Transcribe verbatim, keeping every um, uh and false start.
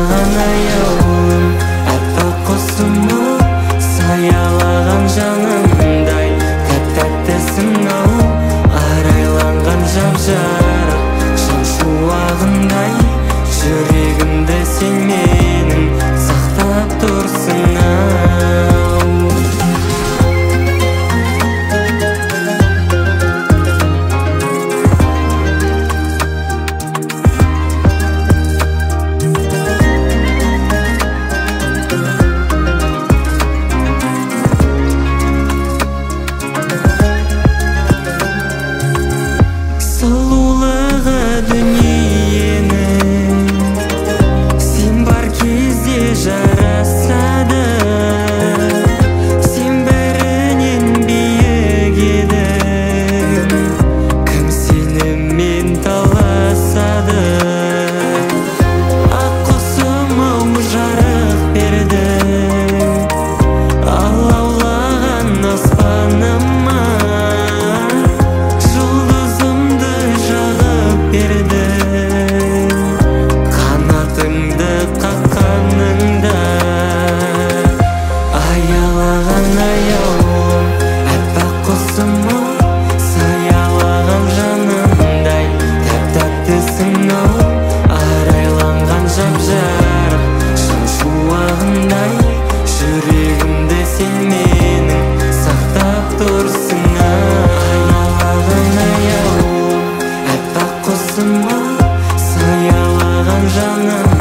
аялаған аяулым, аппақ құсым-ау, саялаған жанымдай, тәп-тәттісің-ау, арайланған жап-жарық шын шуағындай, жүрегімді сен менің сақтап тұрсың-ау. Сұлулығы дүниенің сен бар кезде жарасады, сен бәрінен биік едің, кім сенімен таласады. Ақ құсым-ау, жарық бердің алаулаған аспаныма, қанатыңды қаққаныңда, аялаған аяулым, аппақ құсым-ау, саялаған жанымдай, тәп-тәттісің-ау, арайланған жап-жарық шын шуағындай, жүрегімді сен менің сақтап тұрсың-ау. Аялаған аяулым, аппақ құсым-ау, саялаған жаным